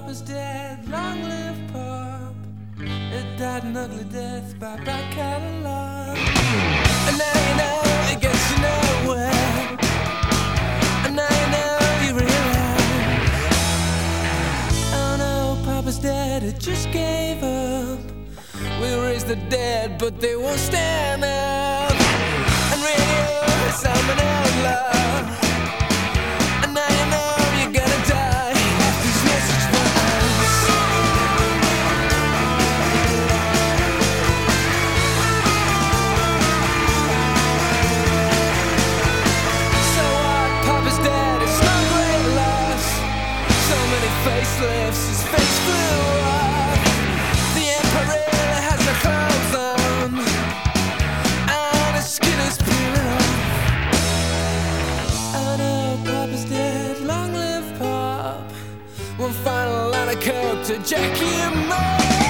Papa's dead, long live Pop. It died an ugly death by back catalog. And now you know it gets you nowhere. And now you know you realize, oh no, Papa's dead, it just gave up. We'll raise the dead, but they won't stand up. And radio is I'm an outlaw. And now you know you're gonna die. This message for us. So what? Papa's dead, it's no great loss. So many facelifts, his face flew off. The emperor has no clothes on, and his skin is peeling off. Oh no, Papa's dead, long live Pop. One final line of coke to jack him up.